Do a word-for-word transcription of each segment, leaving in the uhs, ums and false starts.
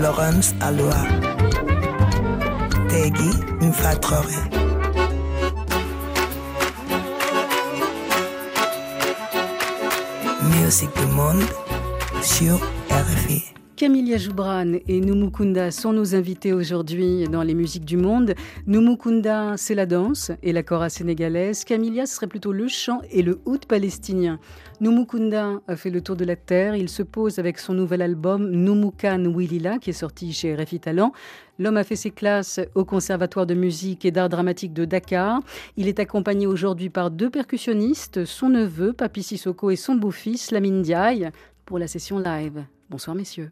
Lawrence Aloha, Tegui Mfatrore. Musique du monde sur R F I. Camilla Joubran et Numukunda sont nos invités aujourd'hui dans les musiques du monde. Numukunda, c'est la danse et la kora sénégalaise. Camilla, ce serait plutôt le chant et le oud palestinien. Numukunda a fait le tour de la terre. Il se pose avec son nouvel album Numukan Wilila, qui est sorti chez R F I Talent. L'homme a fait ses classes au Conservatoire de musique et d'art dramatique de Dakar. Il est accompagné aujourd'hui par deux percussionnistes, son neveu, Papi Sissoko, et son beau-fils, Lamine Ndiaye, pour la session live. Bonsoir messieurs.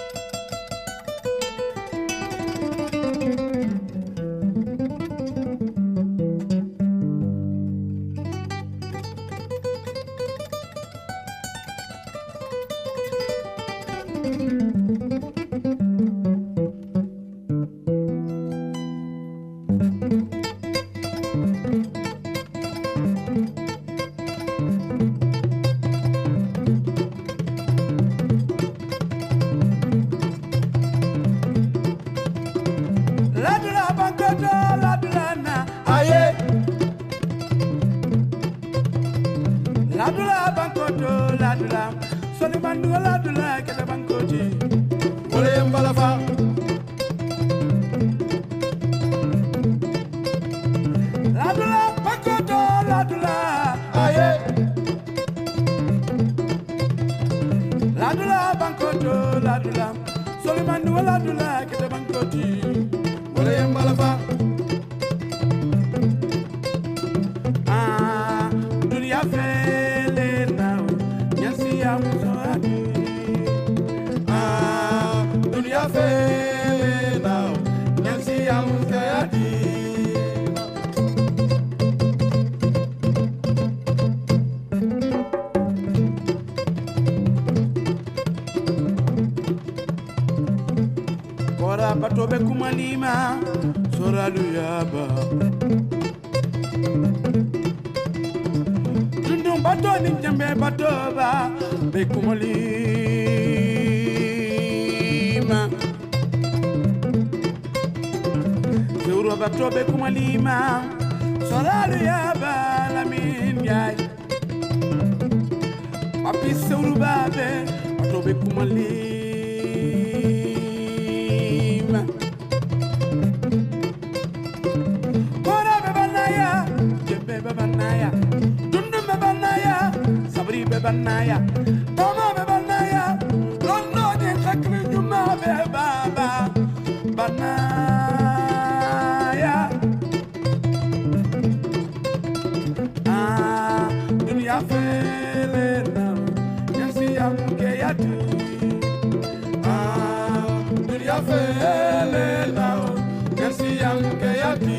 Batobe kumalima soralu yaba Dundum bato ni njambe batoba be kumalima Zeuro batobe kumalima soralu yaba Lamine Ndiaye Papi Seuru babe batobe kumalima Banaya, Dundum Banaya, Sabri Banaya, Toma Banaya, Lono de Sakri Juma Baba, Banaya. Ah, Dunia Felena, Yansi Amkeyati. Ah, Dunia Felena, Yansi Amkeyati.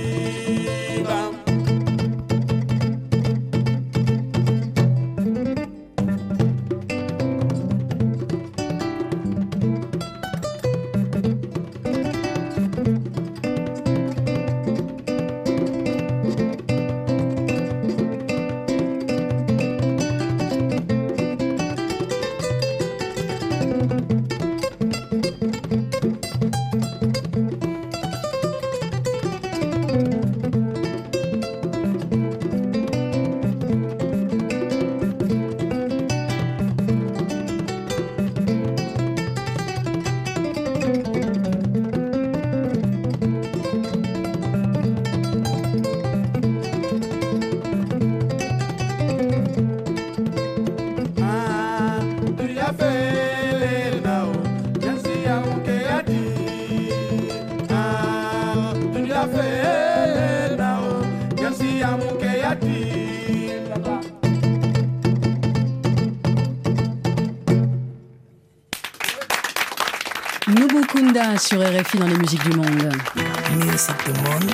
Numukunda sur R F I dans les musiques du monde. Musique du monde.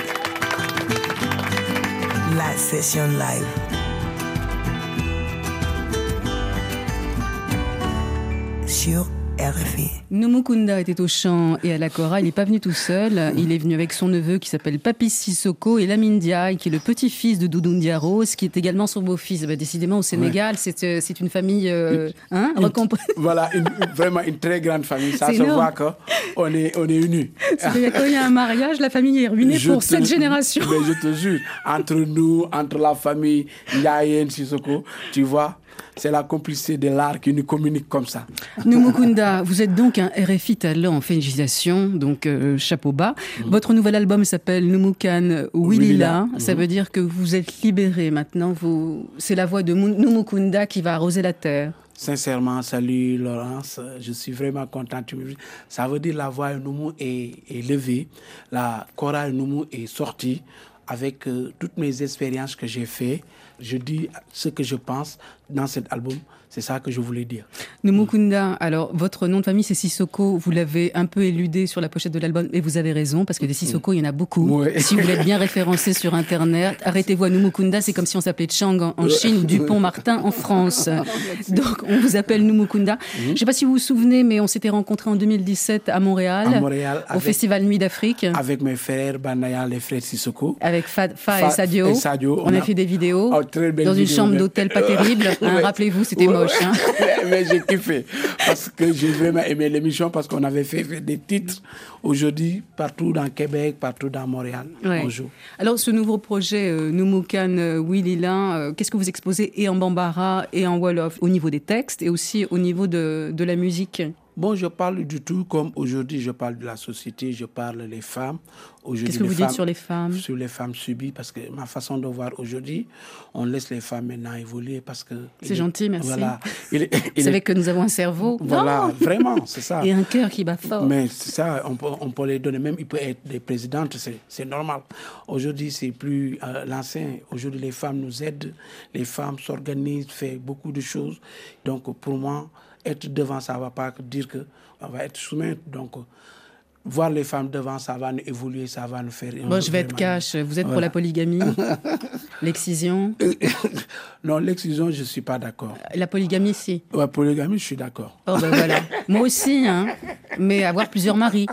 La session live. Sur R F I. Numukunda était au chant et à la kora. Il n'est pas venu tout seul. Il est venu avec son neveu qui s'appelle Papis Sissoko et Lamine Diaye, qui est le petit-fils de Doudou Ndiarose, qui est également son beau-fils. Bah, décidément, au Sénégal, ouais. c'est, c'est une famille euh, hein, une, recomp... Voilà, une, vraiment une très grande famille. Ça c'est se énorme. voit qu'on est, on est unis. C'est-à-dire quand il y a un mariage, la famille est ruinée je pour te, cette génération. Mais je te jure, entre nous, entre la famille Ndiaye Sissoko, tu vois, c'est la complicité de l'art qui nous communique comme ça. Numukunda, vous êtes donc un R F I talent, félicitations, donc euh, chapeau bas. Mm-hmm. Votre nouvel album s'appelle Numukan Wilila. Mm-hmm. Ça veut dire que vous êtes libéré maintenant. Vous... C'est la voix de Numukunda qui va arroser la terre. Sincèrement, salut Laurence, je suis vraiment content. Ça veut dire la voix de Numu est, est levée, la chorale Numu est sortie avec euh, toutes mes expériences que j'ai faites. Je dis ce que je pense dans cet album, c'est ça que je voulais dire. Numukunda, alors votre nom de famille c'est Sissoko, vous l'avez un peu éludé sur la pochette de l'album et vous avez raison parce que des Sissoko il y en a beaucoup. Ouais. Si vous voulez être bien référencé sur internet, arrêtez-vous à Numukunda, c'est comme si on s'appelait Chang en, en Chine ou Dupont-Martin en France. Donc on vous appelle Numukunda. Mm-hmm. Je ne sais pas si vous vous souvenez, mais on s'était rencontrés en deux mille dix-sept à Montréal, à Montréal au avec, Festival Nuit d'Afrique. Avec mes frères Banaya, les frères Sissoko. Avec Fa, Fa, Fa et, Sadio. et Sadio. On, on a, a fait des vidéos oh, dans vidéo, une chambre mais... d'hôtel pas terrible. Hein, ouais. Rappelez-vous, c'était ouais. moche. Hein. Mais j'ai kiffé parce que j'ai vraiment aimé l'émission parce qu'on avait fait, fait des titres aujourd'hui partout dans Québec, partout dans Montréal. Ouais. On joue. Alors ce nouveau projet euh, Numukan euh, Wilila, euh, qu'est-ce que vous exposez et en Bambara et en Wolof au niveau des textes et aussi au niveau de, de la musique? Bon, je parle du tout comme aujourd'hui, je parle de la société, je parle des femmes. Aujourd'hui, qu'est-ce que vous femmes, dites sur les femmes? Sur les femmes subies, parce que ma façon de voir aujourd'hui, on laisse les femmes maintenant évoluer parce que... C'est est, gentil, merci. Voilà, il est, il vous savez est, que nous avons un cerveau. Voilà, non vraiment, c'est ça. Et un cœur qui bat fort. Mais c'est ça, on peut, on peut les donner, même il peut être des présidentes, c'est, c'est normal. Aujourd'hui, c'est plus euh, l'ancien. Aujourd'hui, les femmes nous aident, les femmes s'organisent, font beaucoup de choses. Donc, pour moi, être devant, ça ne va pas dire qu'on va être soumis. Donc, voir les femmes devant, ça va nous évoluer, ça va nous faire... Bon, je vais être cash. Vous êtes voilà. pour la polygamie? L'excision? Non, l'excision, je ne suis pas d'accord. La polygamie, si. La polygamie, je suis d'accord. Oh, ben voilà. Moi aussi, hein. Mais avoir plusieurs maris.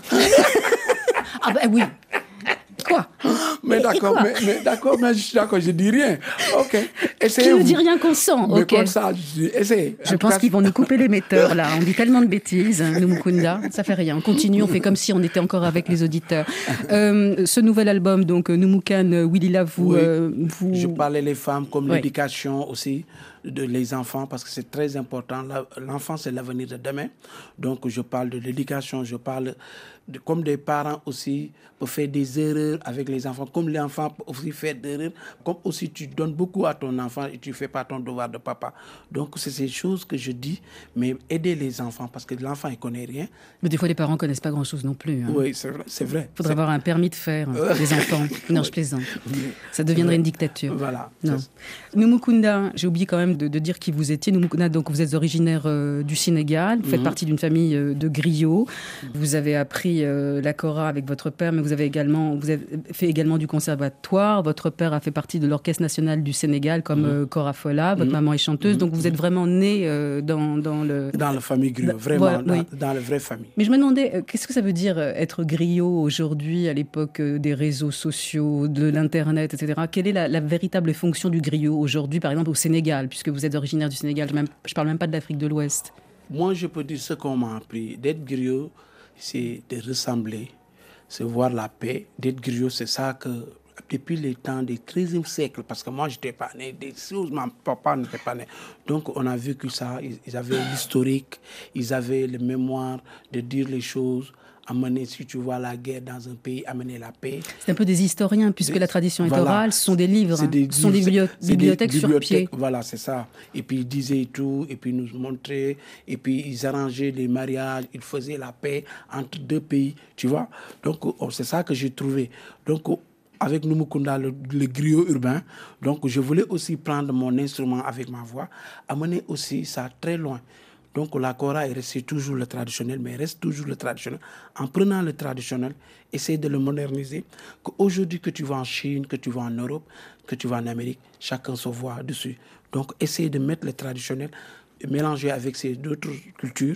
Ah ben oui. Quoi? Mais d'accord, mais, mais d'accord, mais je suis d'accord, je dis rien. Ok, essayez. Qui ne dit rien qu'on sent. Mais okay. comme ça, je dis, essayez. Je pense cas... qu'ils vont nous couper l'émetteur, là. On dit tellement de bêtises, hein, Numukunda. Ça fait rien. On continue, on fait comme si on était encore avec les auditeurs. Euh, ce nouvel album, donc, Numukan Wilila, vous, oui. euh, vous... Je parlais les femmes comme ouais. l'éducation aussi, de les enfants, parce que c'est très important. L'enfant, c'est l'avenir de demain. Donc, je parle de l'éducation, je parle de, comme des parents aussi peuvent faire des erreurs avec les enfants, comme les enfants peuvent aussi faire des erreurs, comme aussi tu donnes beaucoup à ton enfant et tu ne fais pas ton devoir de papa. Donc, c'est ces choses que je dis, mais aider les enfants, parce que l'enfant, il ne connaît rien. Mais des fois, les parents ne connaissent pas grand-chose non plus. Hein. Oui, c'est vrai. C'est vrai. Il faudrait avoir un permis de faire, hein, les enfants. Non, je plaisante. Ça deviendrait une dictature. Voilà. Non. Numukunda, j'ai oublié quand même de, de dire qui vous étiez. Numukunda, donc vous êtes originaire euh, du Sénégal, vous faites mm-hmm. partie d'une famille euh, de griots. Vous avez appris euh, la kora avec votre père, mais vous avez également, vous avez fait également du conservatoire. Votre père a fait partie de l'Orchestre national du Sénégal comme mm-hmm. euh, Kora Fola. Votre mm-hmm. maman est chanteuse, mm-hmm. donc vous êtes vraiment né euh, dans, dans le... Dans la famille griot, vraiment, voilà, dans, oui. dans la vraie famille. Mais je me demandais, euh, qu'est-ce que ça veut dire euh, être griot aujourd'hui, à l'époque euh, des réseaux sociaux, de l'Internet, et cetera. Quelle est la, la véritable fonction du griot aujourd'hui, par exemple au Sénégal, puisque vous êtes originaire du Sénégal, je ne parle même pas de l'Afrique de l'Ouest. Moi, je peux dire ce qu'on m'a appris. D'être griot, c'est de ressembler, c'est voir la paix. D'être griot, c'est ça que, depuis les temps du treizième siècle, parce que moi, je n'étais pas né, des choses, mon papa n'était pas né. Donc, on a vécu ça. Ils avaient l'historique, ils avaient le mémoire de dire les choses. Amener, si tu vois la guerre dans un pays, amener la paix. C'est un peu des historiens, puisque la tradition est voilà. orale, ce sont des livres, ce des sont des biblio- bibliothèques des sur bibliothèques, pied. Voilà, c'est ça. Et puis ils disaient tout, et puis ils nous montraient, et puis ils arrangeaient les mariages, ils faisaient la paix entre deux pays, tu vois. Donc c'est ça que j'ai trouvé. Donc avec Numukunda, le, le griot urbain, donc je voulais aussi prendre mon instrument avec ma voix, amener aussi ça très loin. Donc la kora est restée toujours le traditionnel, mais reste toujours le traditionnel. En prenant le traditionnel, essayer de le moderniser. Qu'aujourd'hui, que tu vas en Chine, que tu vas en Europe, que tu vas en Amérique, chacun se voit dessus. Donc essayer de mettre le traditionnel, mélanger avec ces d'autres cultures.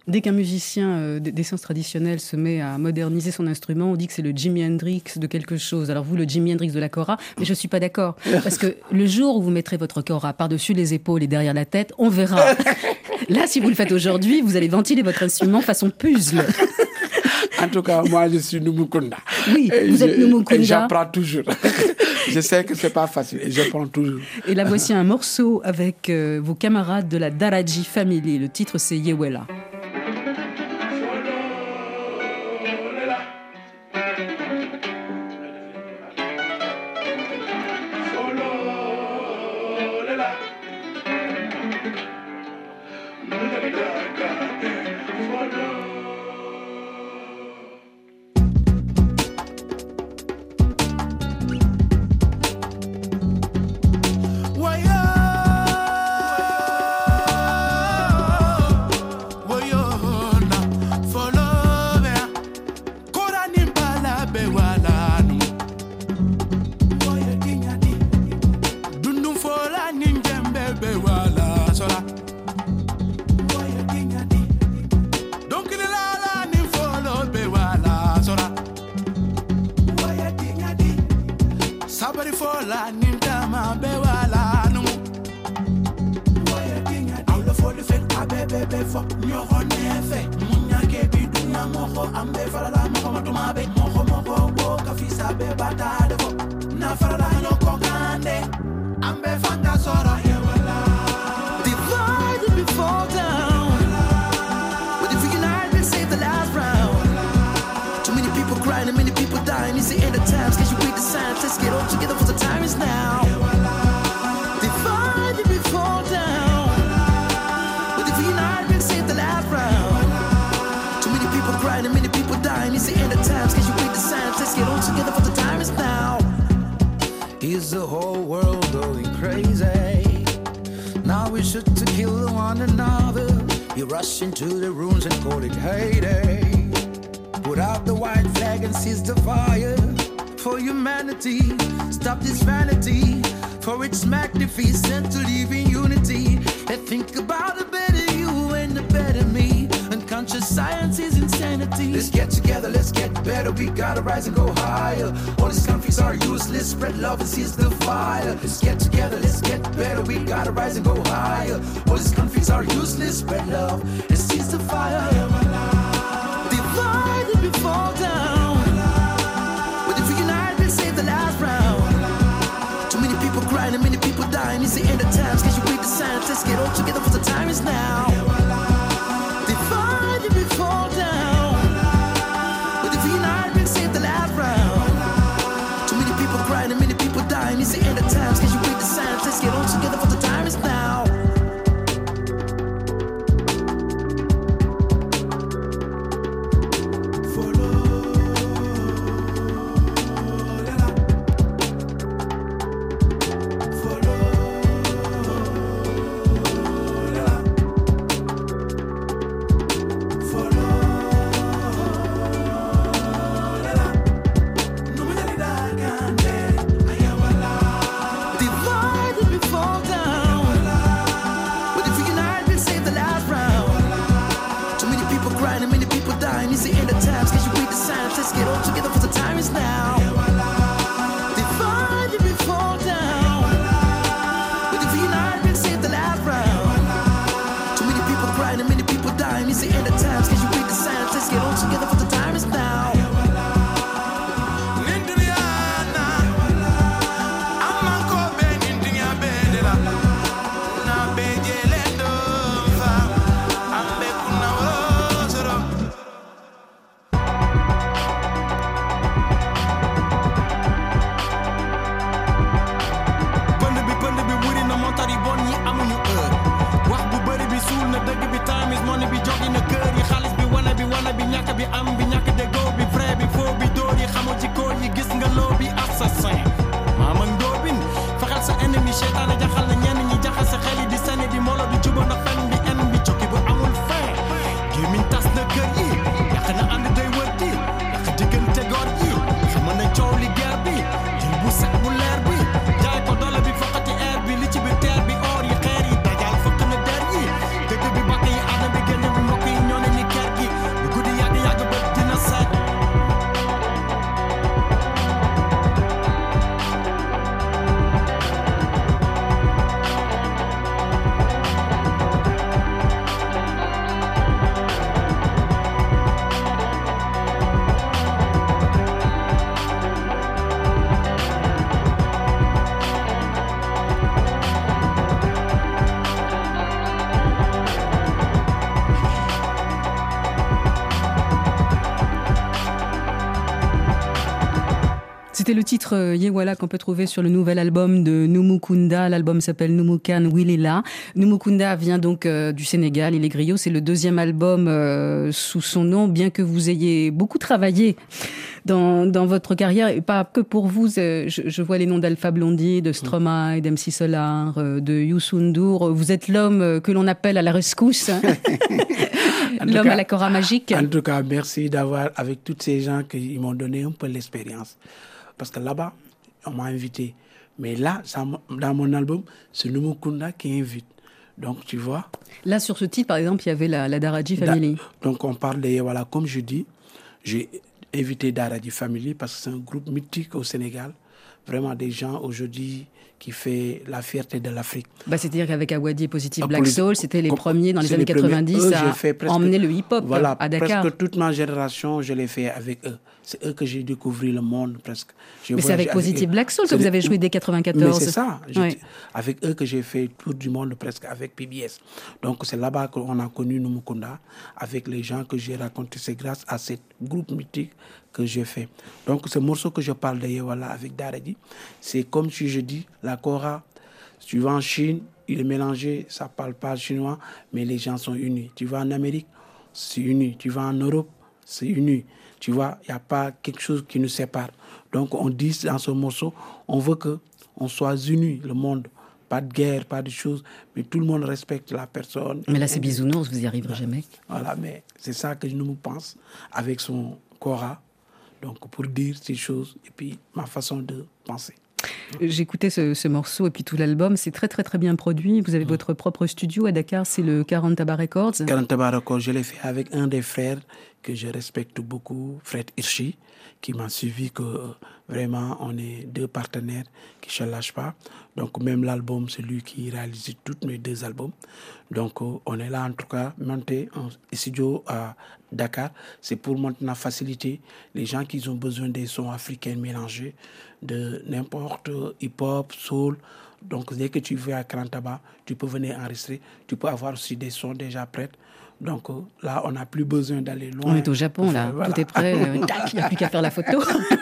Dès qu'un musicien euh, d'essence traditionnelle se met à moderniser son instrument, on dit que c'est le Jimi Hendrix de quelque chose. Alors vous, le Jimi Hendrix de la kora, mais je ne suis pas d'accord. Parce que le jour où vous mettrez votre kora par-dessus les épaules et derrière la tête, on verra. Là, si vous le faites aujourd'hui, vous allez ventiler votre instrument façon puzzle. En tout cas, moi, je suis Numukunda. Oui, et vous je, êtes Numukunda. Et j'apprends toujours. Je sais que ce n'est pas facile et j'apprends toujours. Et là, voici un morceau avec euh, vos camarades de la Daraji Family. Le titre, c'est Yewela. Into the ruins and call it heyday. Put out the white flag and seize the fire for humanity. Stop this vanity, for its magnificent to live in unity. And think about a better you and a better me. Unconscious science is insanity. Let's get together, let's get better. We gotta rise and go higher. All these conflicts are useless. Spread love and seize the fire. Let's get together, let's get better. We gotta rise and go higher. All these conflicts are useless. Spread love and seize the fire. Divide and we fall down. But if we unite, we'll save the last round. Too many people crying and many people dying. It's the end of times. Can't you read the signs? Let's get all together for the time is now. Divide and we fall down. But if we unite, we'll save the last round. Too many people crying and many people dying. It's the end of times. Can't you read the signs? Let's get all together for the time is now. C'était le titre euh, Yewala qu'on peut trouver sur le nouvel album de Numukunda. L'album s'appelle Numukan Wilila. Numukunda vient donc euh, du Sénégal, il est griot. C'est le deuxième album euh, sous son nom, bien que vous ayez beaucoup travaillé dans, dans votre carrière, et pas que pour vous. Euh, je, je vois les noms d'Alpha Blondy, de Stromae, d'M C Solar, euh, de Youssou N'Dour. Vous êtes l'homme que l'on appelle à la rescousse. L'homme cas, à la cora magique. En tout cas, merci d'avoir, avec tous ces gens qui m'ont donné un peu l'expérience. Parce que là-bas, on m'a invité. Mais là, ça, dans mon album, c'est Numukunda qui invite. Donc, tu vois. Là, sur ce titre, par exemple, il y avait la, la Daraji Family. Da, donc, on parle de Yewala. Comme je dis, j'ai invité Daraji Family parce que c'est un groupe mythique au Sénégal. Vraiment des gens aujourd'hui qui fait la fierté de l'Afrique. Bah, c'est-à-dire qu'avec Awadi et Positive Ah, Black les, Soul, c'était les premiers dans les années quatre-vingt-dix eux, à presque, emmener le hip-hop voilà, à Dakar. Presque toute ma génération, je l'ai fait avec eux. C'est eux que j'ai découvert le monde presque. J'ai Mais c'est avec Positive Black Soul que vous avez joué dès quatre-vingt-quatorze. Mais c'est ça. Ouais. Avec eux que j'ai fait le tour du monde presque avec P B S. Donc c'est là-bas qu'on a connu Numukunda. Avec les gens que j'ai racontés, c'est grâce à ce groupe mythique que j'ai fait. Donc ce morceau que je parle de Yewala avec Daraji, c'est comme si je dis la Kora. Tu vas en Chine, il est mélangé, ça ne parle pas chinois, mais les gens sont unis. Tu vas en Amérique, c'est uni. Tu vas en Europe, c'est uni. Tu vois, il n'y a pas quelque chose qui nous sépare. Donc on dit dans ce morceau, on veut qu'on soit unis, le monde. Pas de guerre, pas de choses, mais tout le monde respecte la personne. Mais là, c'est bisounours, vous n'y arriverez jamais. Voilà, mais c'est ça que je nous pense avec son Kora. Donc pour dire ces choses et puis ma façon de penser. J'écoutais ce, ce morceau et puis tout l'album, c'est très très très bien produit. Vous avez mmh. votre propre studio à Dakar, c'est le quarante Tabac Records. quarante Tabac Records, je l'ai fait avec un des frères que je respecte beaucoup, Fred Hirschi, qui m'a suivi que euh, vraiment on est deux partenaires qui ne se lâchent pas. Donc même l'album, c'est lui qui réalise tous mes deux albums. Donc euh, on est là en tout cas, monter un studio à Dakar, c'est pour maintenant faciliter les gens qui ont besoin des sons africains mélangés, de n'importe hip-hop, soul. Donc dès que tu veux à quarante Tabac, tu peux venir enregistrer. Tu peux avoir aussi des sons déjà prêts. Donc euh, là, on n'a plus besoin d'aller loin. On est au Japon, là. Voilà. Tout est prêt. Euh, tac, il n'y a plus qu'à faire la photo.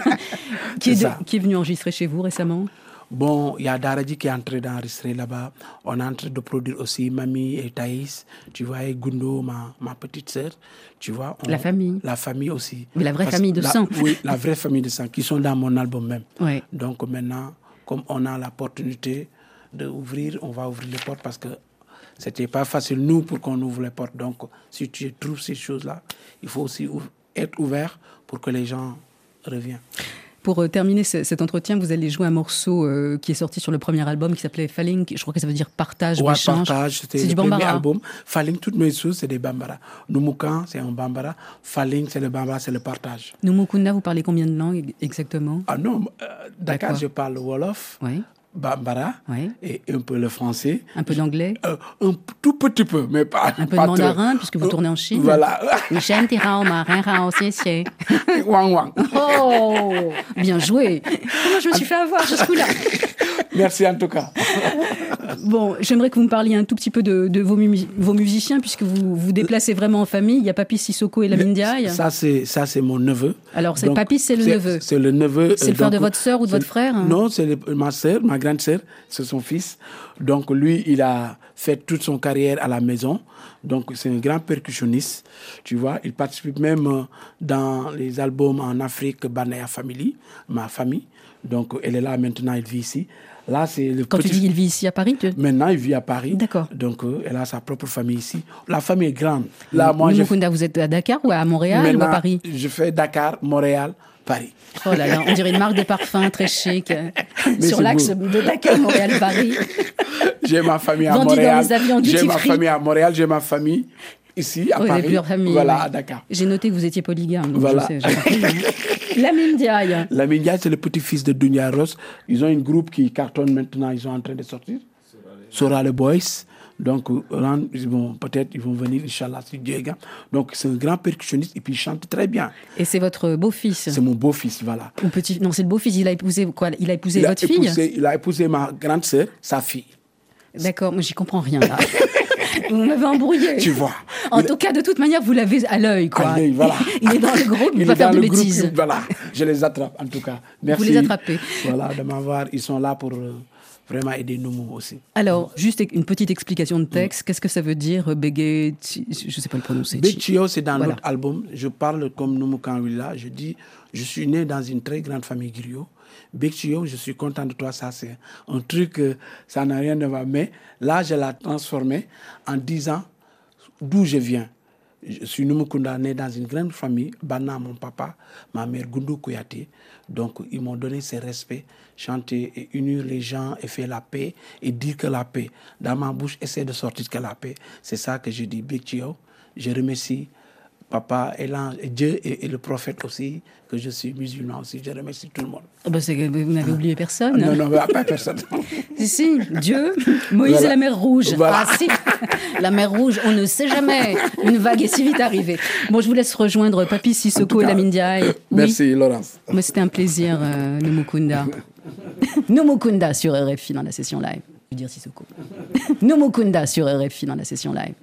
qui, est de, qui est venu enregistrer chez vous récemment? Bon, il y a Daraji qui est en train d'enregistrer là-bas. On est en train de produire aussi Mami et Thaïs. Tu vois, et Gundo, ma, ma petite sœur. Tu vois. On, la famille. La famille aussi. Mais la vraie Parce famille de la, sang. Oui, la vraie famille de sang, qui sont dans mon album même. Ouais. Donc maintenant, comme on a l'opportunité d'ouvrir, on va ouvrir les portes parce que c'était pas facile, nous, pour qu'on ouvre les portes. Donc, si tu trouves ces choses-là, il faut aussi être ouvert pour que les gens reviennent. Pour euh, terminer c- cet entretien, vous allez jouer un morceau euh, qui est sorti sur le premier album qui s'appelait Falling. Je crois que ça veut dire partage ou ouais, échange. Partage, c'était c'est le du premier bambara. album. Falling, toutes mes choses, c'est des bambara. Numukan, c'est un bambara. Falling, c'est le bambara, c'est le partage. Numukunda, vous parlez combien de langues exactement? Ah non, euh, Dakar, D'accord. je parle Wolof. Oui. Bambara oui. et un peu le français. Un peu d'anglais euh, Un tout petit peu, mais pas Un peu pas de mandarin, trop. puisque vous tournez en Chine. Voilà. Wang Wang. Oh, bien joué. Comment je me suis fait avoir jusque-là? Merci en tout cas. Bon, j'aimerais que vous me parliez un tout petit peu de, de vos, mu- vos musiciens, puisque vous vous déplacez vraiment en famille. Il y a Papis Sissoko et Lamine Diaye. Ça, c'est, ça, c'est mon neveu. Alors, c'est donc, Papis, c'est le c'est, neveu. C'est le neveu. C'est le frère de votre sœur ou de votre frère? Non, c'est le, ma sœur, ma grande sœur, c'est son fils. Donc, lui, il a fait toute son carrière à la maison. Donc, c'est un grand percussionniste. Tu vois, il participe même dans les albums en Afrique, Banaya Family, ma famille. Donc, elle est là maintenant, elle vit ici. Là, c'est le Quand petit... tu dis qu'il vit ici à Paris tu... Maintenant, il vit à Paris. D'accord. Donc, euh, elle a sa propre famille ici. La famille est grande. Là, moi, Numukunda, vous êtes à Dakar ou à Montréal Maintenant, ou à Paris? Je fais Dakar, Montréal, Paris. Oh là là, on dirait une marque de parfum très chic. Sur l'axe beau. de Dakar, Montréal, Paris. J'ai ma famille à Vendu Montréal. Dans les avions j'ai ma free. famille à Montréal, j'ai ma famille ici à oui, Paris. Familles, voilà, oui. à Dakar. J'ai noté que vous étiez polygame. Donc voilà. je sais, j'ai Lamine Diaye. Lamine Diaye, c'est le petit-fils de Dunia Ross. Ils ont une groupe qui cartonne maintenant, ils sont en train de sortir. Sora le Boys. Donc, ils vont, peut-être ils vont venir, Inch'Allah, si Dieu est grand. Donc, c'est un grand percussionniste et puis il chante très bien. Et c'est votre beau-fils? C'est mon beau-fils, voilà. Ou petit... Non, c'est le beau-fils. Il a épousé quoi? Il a épousé il votre a fille épousé, Il a épousé ma grande sœur, sa fille. D'accord, moi j'y comprends rien là. Vous m'avez embrouillé. Tu vois. En il... tout cas, de toute manière, vous l'avez à l'œil, quoi. À l'œil, voilà. Il est dans le groupe, il ne va pas faire de groupe, bêtises. il, voilà, je les attrape en tout cas. Merci. Vous les attrapez. Voilà, de m'avoir. Ils sont là pour euh, vraiment aider nous aussi. Alors, juste une petite explication de texte. Mm. Qu'est-ce que ça veut dire, Bégué? Je ne sais pas le prononcer. Béchio, c'est dans voilà. notre album. Je parle comme Noumou Kanwila. Je dis, je suis né dans une très grande famille griot. Béchio, je suis content de toi. Ça, c'est un truc, euh, ça n'a rien de voir. Mais là, je l'ai transformé en disant d'où je viens. Je suis Numukunda, né dans une grande famille. Bana, mon papa, ma mère, Goundou Kouyaté. Donc, ils m'ont donné ce respect, chanter et unir les gens et faire la paix et dire que la paix, dans ma bouche, essaie de sortir que la paix. C'est ça que je dis, Béchio. Je remercie Papa et l'ange, et Dieu et, et le prophète aussi, que je suis musulman aussi. Je remercie tout le monde. Oh ben c'est que vous n'avez oublié personne. Non, non, pas personne. Si, si, Dieu, Moïse voilà. et la mer Rouge. Voilà. Ah si, la mer Rouge, on ne sait jamais. Une vague est si vite arrivée. Bon, je vous laisse rejoindre Papi Sissoko et Lamine Diaye. Oui. Merci, Laurence. Mais c'était un plaisir, euh, Numukunda. Numukunda sur R F I dans la session live. Je veux dire Sissoko. Numukunda sur R F I dans la session live.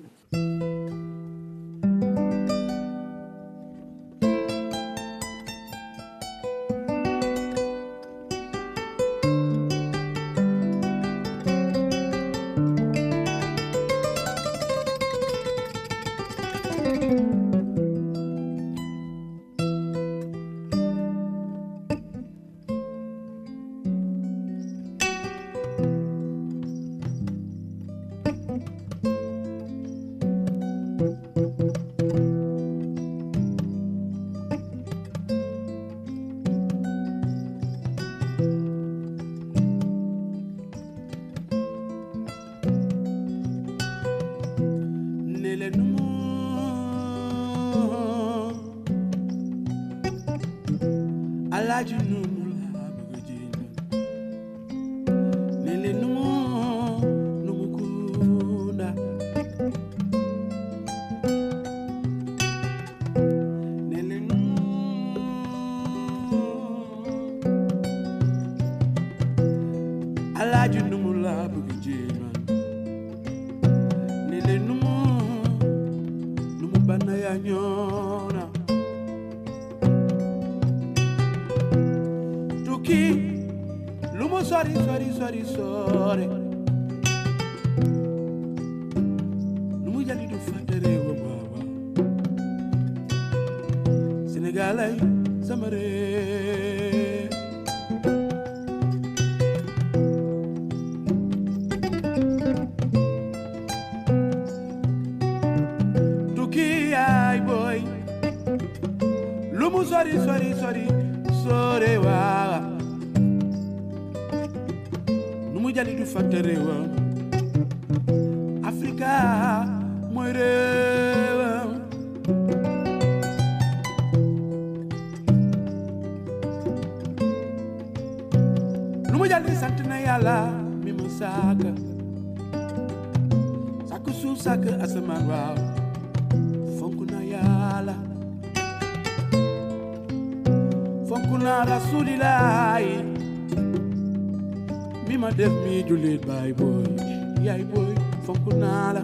Def me to lead by boy, yeah boy, Fonkunala.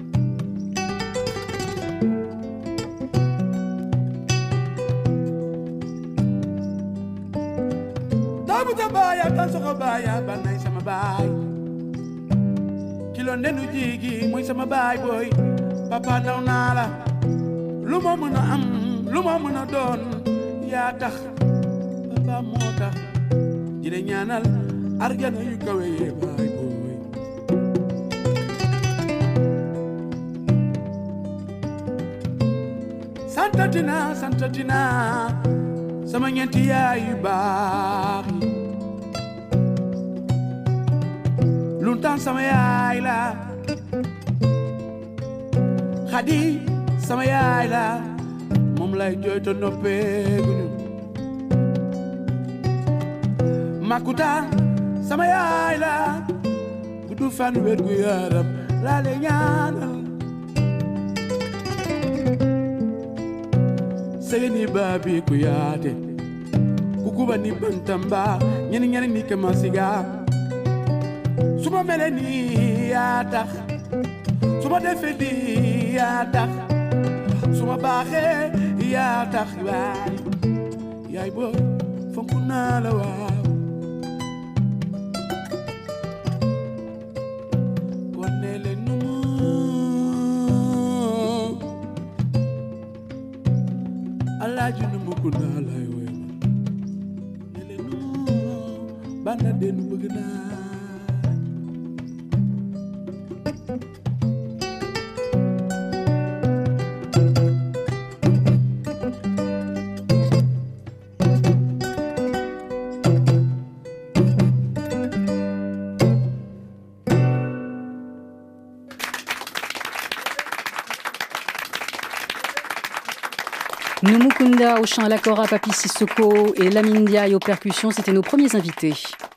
Tabu tabaya, tanso kabaya, banay sa mabay. Kilo nenu jigi, moy sa mabay boy, papa daw nala. Luma muna am, luma muna don, ya tax, papa mo tax. Jide ñaanal arjana yu kawe yee baay booy santatina santatina sama ñeenti yaay yu baax yi luntaan sama yaay la Xadi sama yaay la moom lay jooyto noppeeguñu Makuta sama yaay la gudu fan wér gu yaram laa le ñaanal segeni baabi ku yaate kukuba ni bantamba ñeni ñeni ni kamasiga suma mele ni yaa tax ma defee lii yaa tax su ma baaxee yaa tax waay yaay booy fonk naa la waaw kon ne leen nu mu alaaji nu mu ku naa lay woy ne leen nu mu banda de nu bëgg naa Numukunda au chant, à la kora, Papi Sissoko et Lamine Ndiaye aux percussions, c'était nos premiers invités.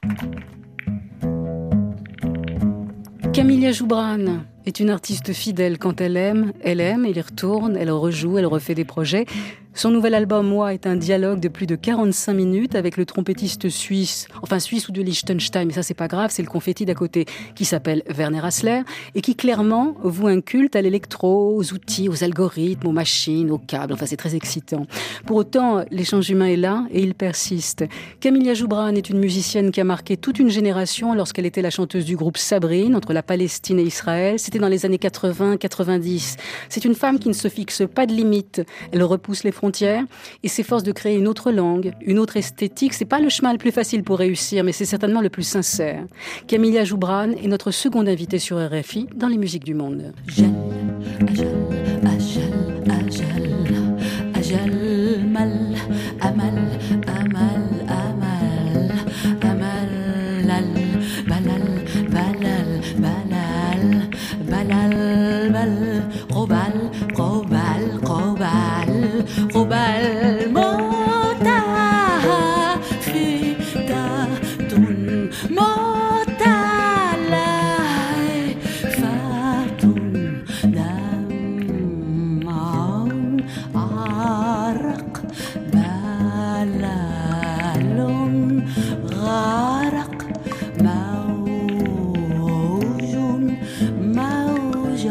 Camilla Joubran est une artiste fidèle. Quand elle aime, elle aime, elle y retourne, elle rejoue, elle refait des projets. Son nouvel album, Moi, est un dialogue de plus de quarante-cinq minutes avec le trompettiste suisse, enfin suisse ou de Liechtenstein, mais ça c'est pas grave, c'est le confetti d'à côté, qui s'appelle Werner Hassler et qui clairement voue un culte à l'électro, aux outils, aux algorithmes, aux machines, aux câbles, enfin c'est très excitant. Pour autant, l'échange humain est là et il persiste. Camilla Joubran est une musicienne qui a marqué toute une génération lorsqu'elle était la chanteuse du groupe Sabrine, entre la Palestine et Israël. C'était dans les années quatre-vingts quatre-vingt-dix. C'est une femme qui ne se fixe pas de limites. Elle repousse les frontières et s'efforce de créer une autre langue, une autre esthétique. C'est pas le chemin le plus facile pour réussir, mais c'est certainement le plus sincère. Camilla Joubran est notre seconde invitée sur R F I dans les musiques du monde. Ajal, ajal, ajal, ajal, ajal, mal, amal, amal, amal, amal, lal, balal, balal, balal, balal, bal, robal, robal, robal, robal, mota, fita, tun, mota, lai, fatun, dam, araq, balalun, gharaq, موج موج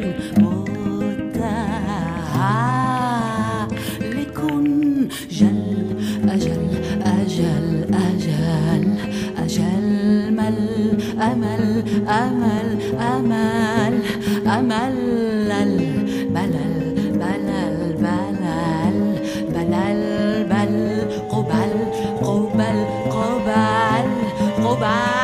متهالك جل أجل أجل أجل أجل مل أمل أمل أمل أمل بلل بلل بلل بلل بل قبل قبل قبل قبل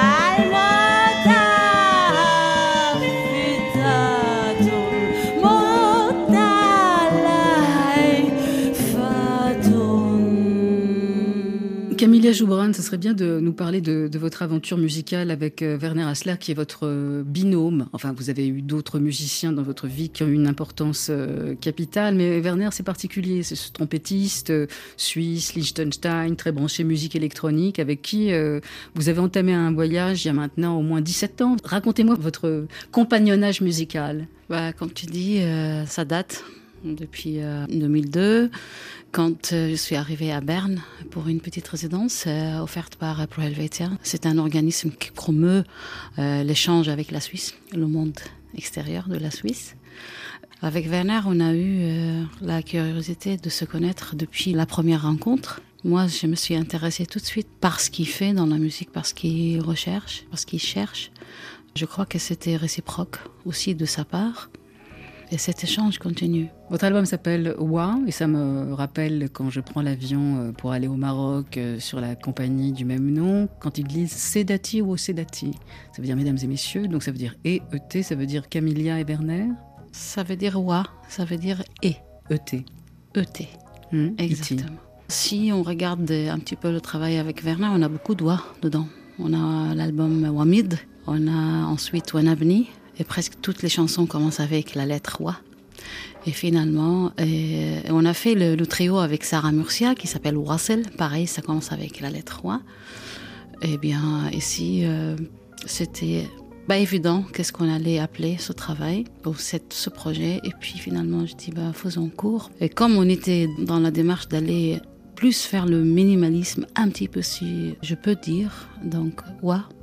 Camilla Joubran, ce serait bien de nous parler de, de votre aventure musicale avec euh, Werner Hassler, qui est votre euh, binôme. Enfin, vous avez eu d'autres musiciens dans votre vie qui ont eu une importance euh, capitale, mais Werner, c'est particulier. C'est ce trompettiste euh, suisse, Liechtenstein, très branché musique électronique, avec qui euh, vous avez entamé un voyage il y a maintenant au moins dix-sept ans. Racontez-moi votre compagnonnage musical. Bah, comme tu dis, euh, ça date depuis euh, deux mille deux. Quand euh, je suis arrivée à Berne pour une petite résidence euh, offerte par Pro Helvetia. C'est un organisme qui promeut euh, l'échange avec la Suisse, le monde extérieur de la Suisse. Avec Werner, on a eu euh, la curiosité de se connaître depuis la première rencontre. Moi, je me suis intéressée tout de suite par ce qu'il fait dans la musique, par ce qu'il recherche, par ce qu'il cherche. Je crois que c'était réciproque aussi de sa part. Et cet échange continue. Votre album s'appelle Wa, et ça me rappelle quand je prends l'avion pour aller au Maroc sur la compagnie du même nom, quand ils disent Sedati ou Sedati. Ça veut dire mesdames et messieurs, donc ça veut dire et, E-T, ça veut dire Camilla et Werner. Ça veut dire Wa, ça veut dire et. E-T. E-T, mmh, exactement. E-T. Si on regarde un petit peu le travail avec Werner, on a beaucoup de Wa dedans. On a l'album Wamid, on a ensuite Wanabni, et presque toutes les chansons commencent avec la lettre Wa. Et finalement, et on a fait le, le trio avec Sarah Murcia qui s'appelle Wassel. Pareil, ça commence avec la lettre Wa. Et bien, ici, euh, c'était pas évident qu'est-ce qu'on allait appeler ce travail, ou cette, ce projet. Et puis finalement, je dis, bah, faisons court. Et comme on était dans la démarche d'aller plus faire le minimalisme, un petit peu si je peux dire, donc Wa,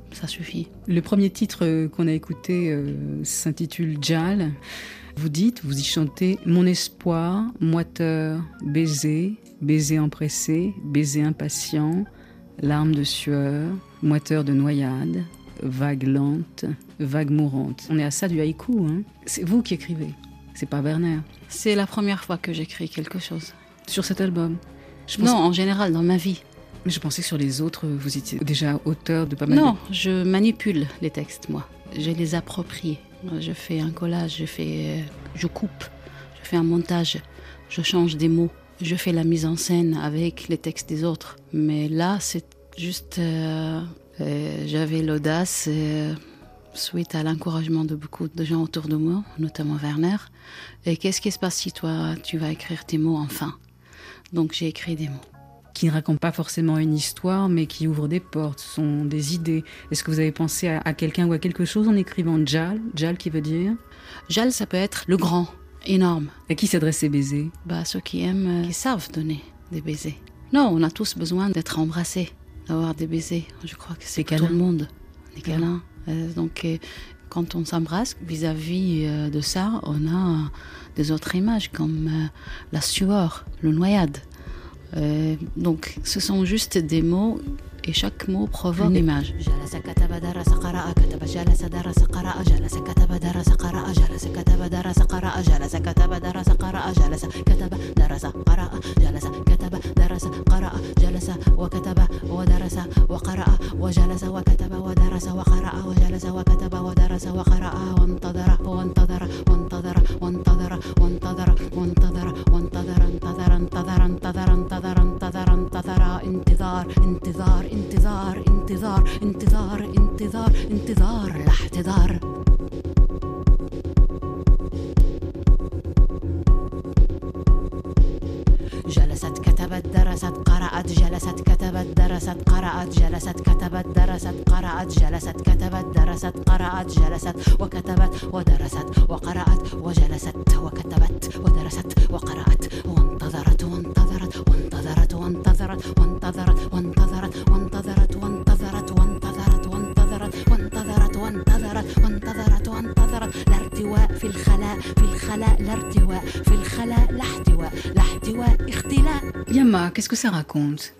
ça suffit. Le premier titre qu'on a écouté euh, s'intitule Djal. Vous dites, vous y chantez « Mon espoir, moiteur, baiser, baiser empressé, baiser impatient, larmes de sueur, moiteur de noyade, vague lente, vague mourante ». On est à ça du haïku, hein. C'est vous qui écrivez, c'est pas Werner. C'est la première fois que j'écris quelque chose. Sur cet album? Je pense... Non, en général, dans ma vie. Mais je pensais que sur les autres, vous étiez déjà auteur de pas mal Non, de... je manipule les textes, moi. Je les approprie. Je fais un collage, je, fais, je coupe, je fais un montage, je change des mots, je fais la mise en scène avec les textes des autres. Mais là, c'est juste... Euh, euh, j'avais l'audace, euh, suite à l'encouragement de beaucoup de gens autour de moi, notamment Werner. Et qu'est-ce qui se passe si toi, tu vas écrire tes mots enfin? Donc j'ai écrit des mots. Qui ne racontent pas forcément une histoire, mais qui ouvrent des portes, sont des idées. Est-ce que vous avez pensé à, à quelqu'un ou à quelque chose en écrivant Djal? Djal qui veut dire? Djal, ça peut être le grand, énorme. À qui s'adressent ces baisers? Bah, ceux qui aiment, euh, qui savent donner des baisers. Non, on a tous besoin d'être embrassés, d'avoir des baisers. Je crois que c'est pour tout le monde. Des câlins. Euh, donc, euh, quand on s'embrasse, vis-à-vis euh, de ça, on a euh, des autres images comme euh, la sueur, le noyade. Euh, donc ce sont juste des mots et chaque mot provoque une image. انتظار انتظار انتظار انتظار انتظار انتظار لا احتضار جلست كتبت درست قرأت جلست كتبت درست قرأت جلست كتبت درست قرأت جلست كتبت درست قرأت جلست وكتبت ودرست وقرأت وجلست وكتبت ودرست وقرأت وانتظرت وانتظرت وانتظرت وانتظرت وانتظرت وانتظرت وانتظرت وانتظرت وانتظرت وانتظرت وانتظرت وانتظرت وانتظرت وانتظرت الارتواء في الخلاء في الخلاء الارتواء في الخلاء الاحتواء الاحتواء اختلاء. Yama, qu'est-ce que ça raconte?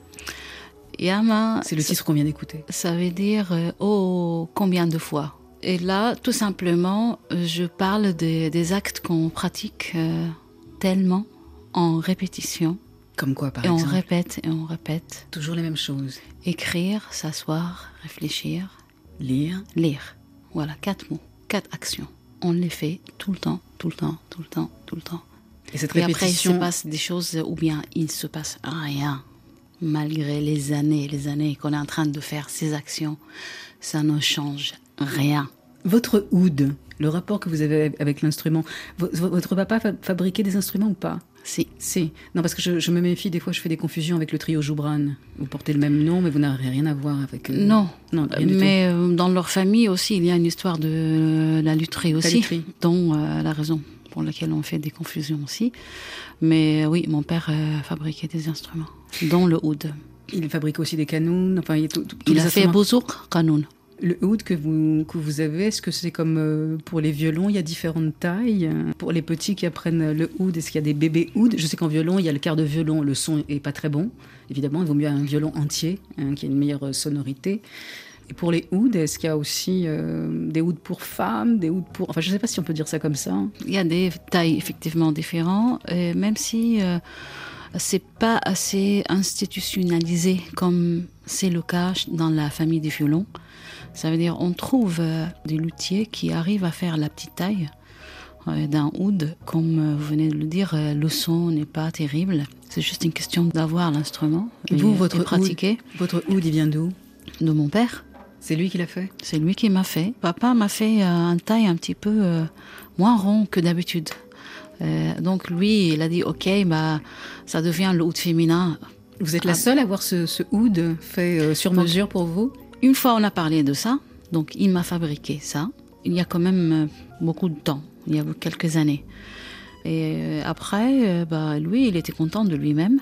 Yama, c'est le titre qu'on vient d'écouter. Ça veut dire euh, oh combien de fois. Et là, tout simplement, je parle des, des actes qu'on pratique euh, tellement en répétition. Comme quoi, par et exemple? Et on répète et on répète. Toujours les mêmes choses. Écrire, s'asseoir, réfléchir. Lire. Lire. Voilà, quatre mots, quatre actions. On les fait tout le temps, tout le temps, tout le temps, tout le temps. Et cette et répétition... après, il se passe des choses ou bien il se passe rien. Malgré les années, les années qu'on est en train de faire ces actions, ça ne change rien. Votre oud, le rapport que vous avez avec l'instrument, votre papa fabriquait des instruments ou pas? Si. Si. Non, parce que je, je me méfie, des fois je fais des confusions avec le trio Joubran. Vous portez le même nom, mais vous n'avez rien à voir avec... Euh... Non, non rien du mais tout. Dans leur famille aussi, il y a une histoire de la lutherie aussi, la lutherie. dont euh, la raison pour laquelle on fait des confusions aussi. Mais oui, mon père euh, fabriquait des instruments, dont le oud. Il fabriquait aussi des canons, enfin... Il, tout, tout, il a fait bozouk, kanoun. Le oud que vous, que vous avez, est-ce que c'est comme euh, pour les violons, il y a différentes tailles? Pour les petits qui apprennent le oud, est-ce qu'il y a des bébés oud? Je sais qu'en violon, il y a le quart de violon, le son est pas très bon. Évidemment, il vaut mieux un violon entier, hein, qui a une meilleure sonorité. Et pour les ouds, est-ce qu'il y a aussi euh, des ouds pour femmes, des ouds pour... Enfin, je ne sais pas si on peut dire ça comme ça. Il y a des tailles effectivement différentes, et même si euh, c'est pas assez institutionnalisé comme c'est le cas dans la famille des violons. Ça veut dire on trouve euh, des luthiers qui arrivent à faire la petite taille euh, d'un oud. Comme euh, vous venez de le dire, euh, le son n'est pas terrible. C'est juste une question d'avoir l'instrument et, vous, votre et pratiquer. Oud, votre oud, il vient d'où? De mon père. C'est lui qui l'a fait? C'est lui qui m'a fait. Papa m'a fait euh, un taille un petit peu euh, moins rond que d'habitude. Euh, donc lui, il a dit ok, bah, ça devient le oud féminin. Vous êtes la seule à avoir ce, ce oud fait euh, sur mesure donc, pour vous? Une fois on a parlé de ça, donc il m'a fabriqué ça. Il y a quand même euh, beaucoup de temps, il y a quelques années. Et euh, après, euh, bah, lui, il était content de lui-même.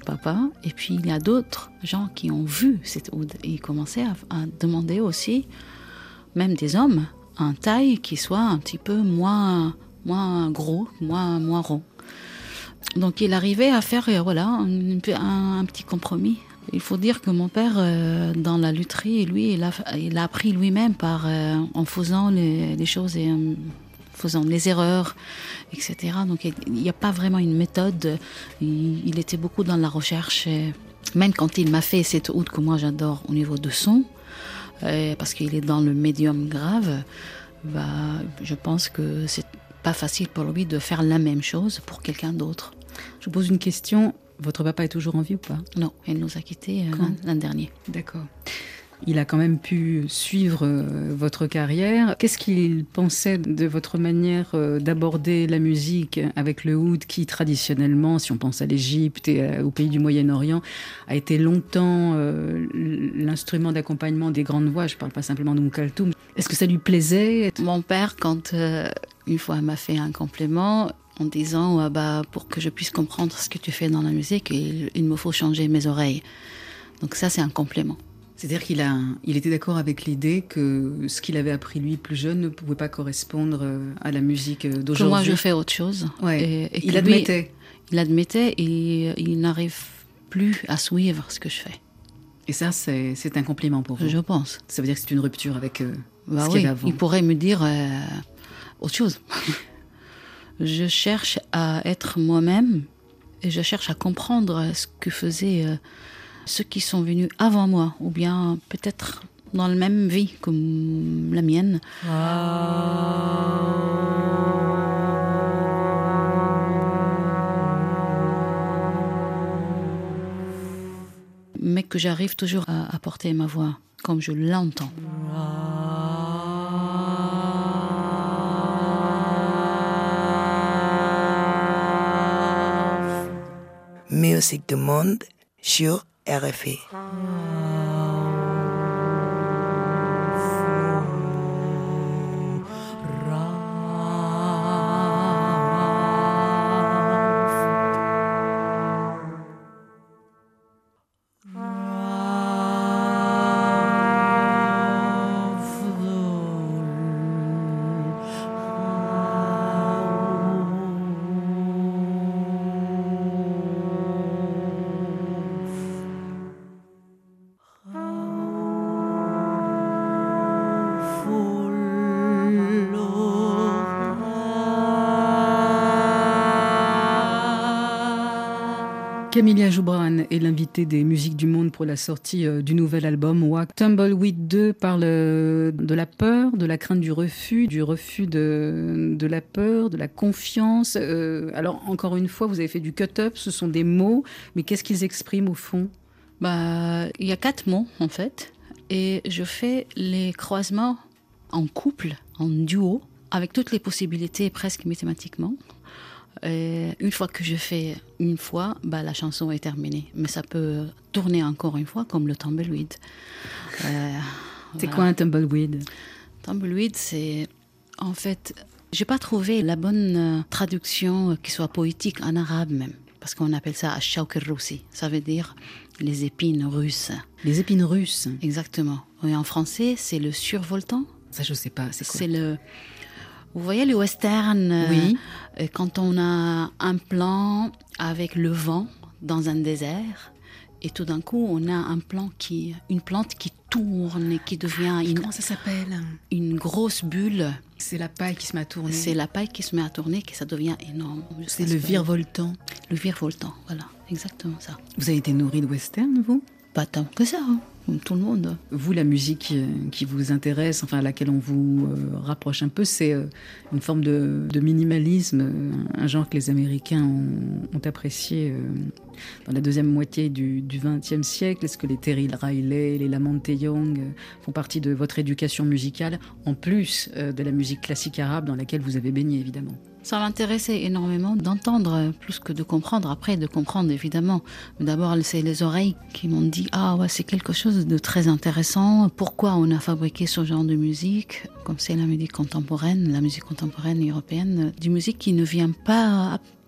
papa. Et puis il y a d'autres gens qui ont vu cet oud et ils commençaient à, à demander aussi, même des hommes, un taille qui soit un petit peu moins, moins gros, moins, moins rond. Donc il arrivait à faire voilà, un, un, un petit compromis. Il faut dire que mon père, euh, dans la lutherie, lui, il a, il a appris lui-même par, euh, en faisant les, les choses et en faisant les erreurs, et cetera. Donc il n'y a pas vraiment une méthode. Il, il était beaucoup dans la recherche. Même quand il m'a fait cette oud que moi j'adore au niveau de son, euh, parce qu'il est dans le médium grave, bah, je pense que c'est pas facile pour lui de faire la même chose pour quelqu'un d'autre. Je vous pose une question. Votre papa est toujours en vie ou pas ? Non, il nous a quittés euh, l'an dernier. D'accord. Il a quand même pu suivre euh, votre carrière. Qu'est-ce qu'il pensait de votre manière euh, d'aborder la musique avec le oud qui, traditionnellement, si on pense à l'Égypte et euh, au pays du Moyen-Orient, a été longtemps euh, l'instrument d'accompagnement des grandes voix. Je ne parle pas simplement d'Oum Kalthoum. Est-ce que ça lui plaisait ? Mon père, quand euh, une fois m'a fait un complément en disant ah bah, pour que je puisse comprendre ce que tu fais dans la musique, il, il me faut changer mes oreilles. Donc ça, c'est un complément. C'est-à-dire qu'il a, il était d'accord avec l'idée que ce qu'il avait appris lui plus jeune ne pouvait pas correspondre à la musique d'aujourd'hui. Que moi, je fais autre chose. Ouais. Et, et il admettait. Lui, il admettait et il n'arrive plus à suivre ce que je fais. Et ça, c'est, c'est un compliment pour vous ? Je pense. Ça veut dire que c'est une rupture avec euh, bah ce oui, qu'il y avait avant. Il pourrait me dire euh, autre chose. Je cherche à être moi-même et je cherche à comprendre ce que faisaient euh, ceux qui sont venus avant moi, ou bien peut-être dans la même vie comme la mienne. Mais que j'arrive toujours à apporter ma voix comme je l'entends. Musique du monde sur R F I. Camilia Joubran est l'invitée des Musiques du Monde pour la sortie euh, du nouvel album Wak. Tumbleweed deux parle euh, de la peur, de la crainte du refus, du refus de, de la peur, de la confiance. Euh, alors, encore une fois, vous avez fait du cut-up, ce sont des mots, mais qu'est-ce qu'ils expriment au fond ? Bah, il y a quatre mots, en fait, et je fais les croisements en couple, en duo, avec toutes les possibilités presque mathématiquement. Et une fois que je fais une fois, bah, la chanson est terminée. Mais ça peut tourner encore une fois, comme le tumbleweed. Euh, c'est voilà. quoi un tumbleweed ? Tumbleweed, c'est... En fait, j'ai pas trouvé la bonne traduction qui soit poétique en arabe même. Parce qu'on appelle ça ash-shawk al-roussi. Ça veut dire les épines russes. Les épines russes ? Exactement. Et en français, c'est le survoltant. Ça, je sais pas. C'est quoi ? C'est le... Vous voyez les westerns, oui. euh, quand on a un plan avec le vent dans un désert, et tout d'un coup, on a un plan qui, une plante qui tourne et qui devient ah, une, comment ça s'appelle ? Une grosse bulle. C'est la paille qui se met à tourner. C'est la paille qui se met à tourner, que ça devient énorme. C'est le virevoltant. Le virevoltant, voilà, exactement ça. Vous avez été nourrie de western, vous ? Pas tant que ça, hein. Comme tout le monde. Vous, la musique qui vous intéresse, enfin à laquelle on vous euh, rapproche un peu, c'est euh, une forme de, de minimalisme, euh, un genre que les Américains ont, ont apprécié euh, dans la deuxième moitié du vingtième siècle. Est-ce que les Terry Riley, les Lamonte Young euh, font partie de votre éducation musicale, en plus euh, de la musique classique arabe dans laquelle vous avez baigné, évidemment ? Ça m'intéressait énormément d'entendre plus que de comprendre. Après, de comprendre, évidemment. Mais d'abord, c'est les oreilles qui m'ont dit « Ah ouais, c'est quelque chose de très intéressant. Pourquoi on a fabriqué ce genre de musique ?» Comme c'est la musique contemporaine, la musique contemporaine européenne, du musique qui ne vient pas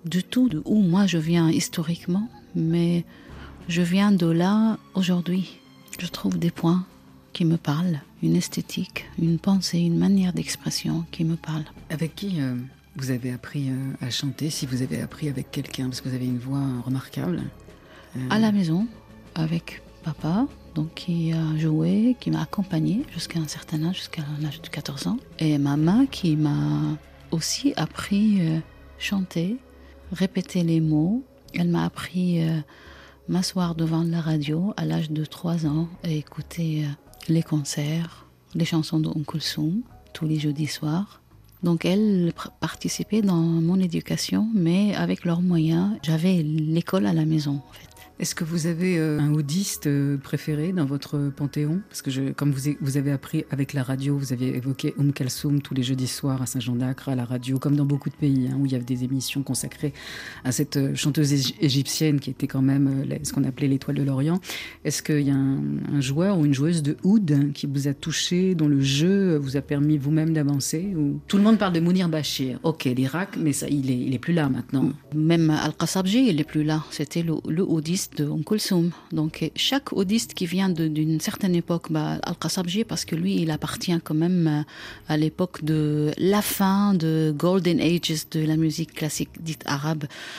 du tout de où moi je viens historiquement, mais je viens de là aujourd'hui. Je trouve des points qui me parlent, une esthétique, une pensée, une manière d'expression qui me parle. Avec qui euh, vous avez appris euh, à chanter, si vous avez appris avec quelqu'un, parce que vous avez une voix remarquable? euh... À la maison, avec papa, donc qui a joué, qui m'a accompagnée jusqu'à un certain âge, jusqu'à l'âge de quatorze ans. Et maman qui m'a aussi appris à euh, chanter, répéter les mots. Elle m'a appris à euh, m'asseoir devant la radio à l'âge de trois ans et écouter euh, les concerts, les chansons de Kulsoum tous les jeudis soirs. Donc elle participait dans mon éducation, mais avec leurs moyens. J'avais l'école à la maison, en fait. Est-ce que vous avez euh, un oudiste euh, préféré dans votre panthéon? Parce que je, comme vous, vous avez appris avec la radio, vous avez évoqué Oum Kalsoum tous les jeudis soirs à Saint-Jean-d'Acre, à la radio, comme dans beaucoup de pays, hein, où il y avait des émissions consacrées à cette euh, chanteuse ég- égyptienne qui était quand même euh, ce qu'on appelait l'étoile de l'Orient. Est-ce qu'il y a un, un joueur ou une joueuse de oud qui vous a touché, dont le jeu vous a permis vous-même d'avancer ou... Tout le monde parle de Mounir Bachir. Ok, l'Irak, mais ça, il est, il est plus là maintenant. Même Al-Qasabji, il est plus là. C'était le, le oudiste de Oum Kulsoum. Donc chaque oudiste qui vient de, d'une certaine époque, bah, Al-Qasabji, parce que lui, il appartient quand même à l'époque de la fin de Golden Ages de la musique classique dite arabe,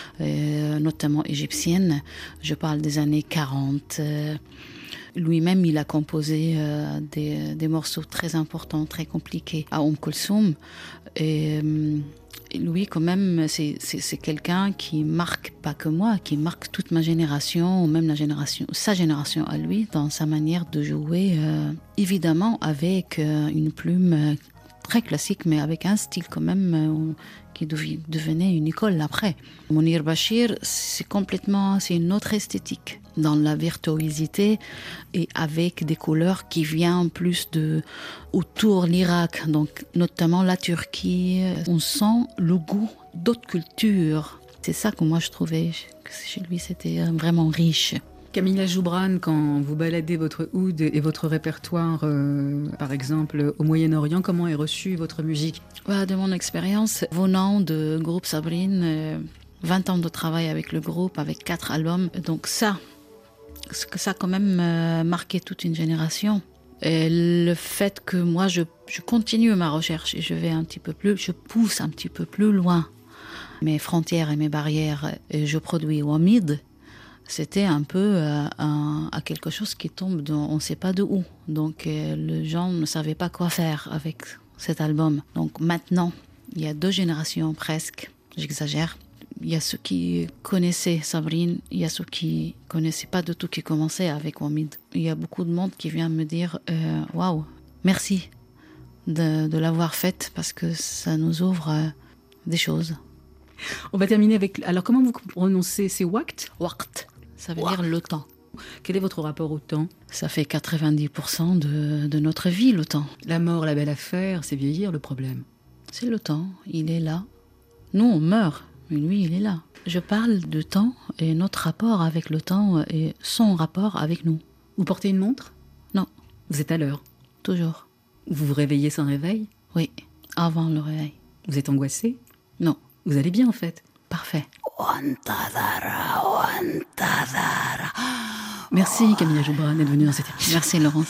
euh, notamment égyptienne. Je parle des années quarante. Euh, Lui-même, il a composé euh, des, des morceaux très importants, très compliqués à Oum Kulsoum. Et euh, lui, quand même, c'est, c'est, c'est quelqu'un qui marque, pas que moi, qui marque toute ma génération, ou même la génération, sa génération à lui, dans sa manière de jouer, euh, évidemment avec euh, une plume euh, très classique, mais avec un style quand même euh, qui dev- devenait une école après. Mounir Bachir, c'est complètement, c'est une autre esthétique, dans la virtuosité et avec des couleurs qui viennent plus de autour l'Irak, donc notamment la Turquie. On sent le goût d'autres cultures. C'est ça que moi je trouvais que chez lui c'était vraiment riche. Camilla Joubran, quand vous baladez votre oud et votre répertoire, euh, par exemple au Moyen-Orient, comment est reçue votre musique? Bah, de mon expérience, venant de groupe Sabrine, euh, vingt ans de travail avec le groupe, avec quatre albums, donc ça, ça a quand même euh, marqué toute une génération. Et le fait que moi, je, je continue ma recherche et je vais un petit peu plus, je pousse un petit peu plus loin mes frontières et mes barrières, et je produis Ouamid, c'était un peu euh, un, à quelque chose qui tombe, de, on ne sait pas de où. Donc euh, les gens ne savaient pas quoi faire avec cet album. Donc maintenant, il y a deux générations presque, j'exagère. Il y a ceux qui connaissaient Sabrine, il y a ceux qui ne connaissaient pas du tout, qui commençaient avec Ouamid. Il y a beaucoup de monde qui vient me dire euh, « Waouh, merci de, de l'avoir faite parce que ça nous ouvre euh, des choses. » On va terminer avec... Alors comment vous prononcez? C'est Waqt? Waqt, ça veut Waqt. dire le temps. Quel est votre rapport au temps? Ça fait quatre-vingt-dix pour cent de, de notre vie, le temps. La mort, la belle affaire, c'est vieillir le problème. C'est le temps, il est là. Nous, on meurt, mais lui, il est là. Je parle de temps et notre rapport avec le temps et son rapport avec nous. Vous portez une montre? Non. Vous êtes à l'heure? Toujours. Vous vous réveillez sans réveil? Oui, avant le réveil. Vous êtes angoissé? Non. Vous allez bien en fait? Parfait. Merci Camilla Joubran d'être venue dans cette émission. Merci Laurence.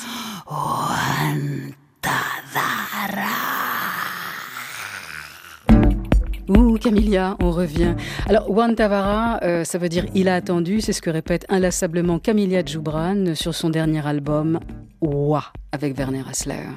Ouh, Camilla, on revient. Alors, Wantavara, euh, ça veut dire « il a attendu », c'est ce que répète inlassablement Camilla Joubran sur son dernier album « Ouah » avec Werner Hassler.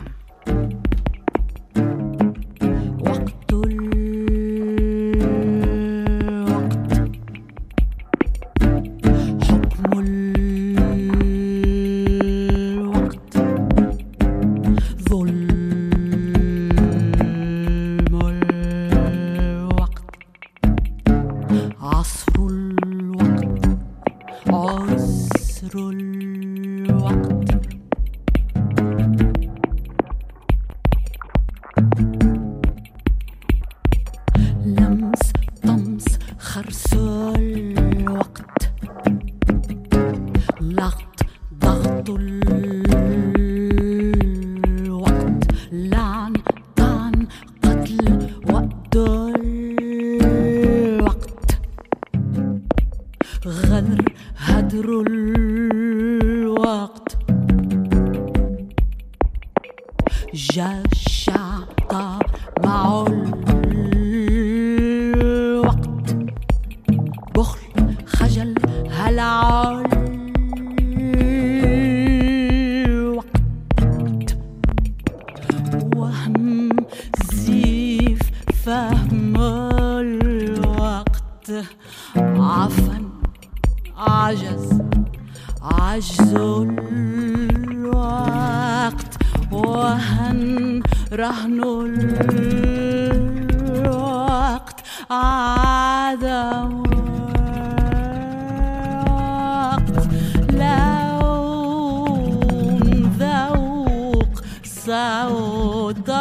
هدر الوقت جشعت مع الوقت بخل خجل هلع الوقت وهم زيف فهم الوقت عفن عجز عجز الوقت وهن رهن الوقت عدم الوقت لون ذوق صوت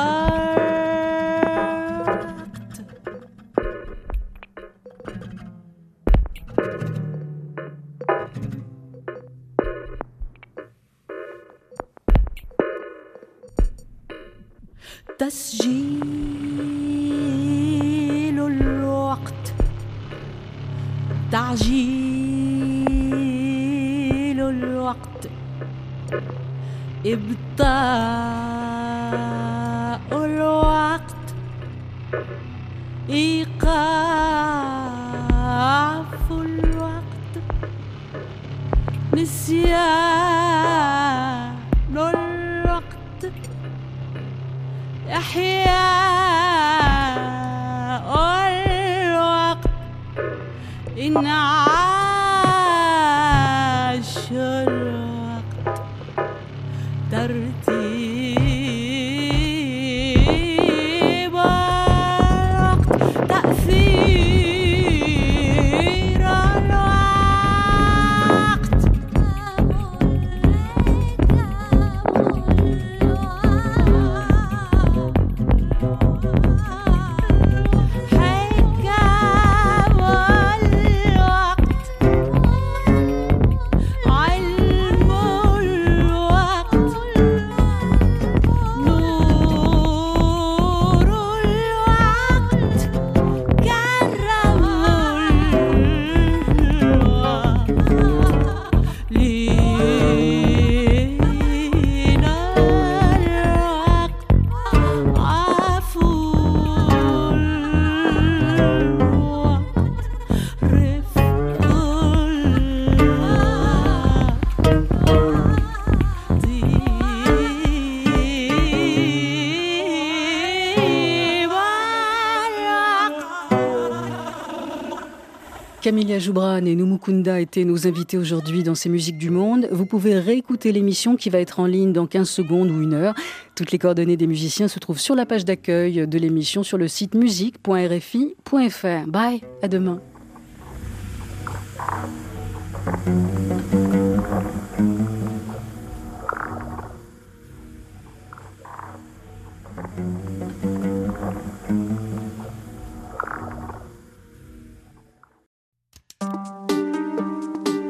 تسجيل الوقت تعجيل الوقت إبطاء الوقت إيقاف الوقت نسيان الوقت إحياء الوقت إنعاش الوقت ترتيب الوقت تأثير الوقت Camilia Joubran et Numukunda étaient nos invités aujourd'hui dans ces musiques du monde. Vous pouvez réécouter l'émission qui va être en ligne dans quinze secondes ou une heure. Toutes les coordonnées des musiciens se trouvent sur la page d'accueil de l'émission sur le site musique point r f i point f r. Bye, à demain.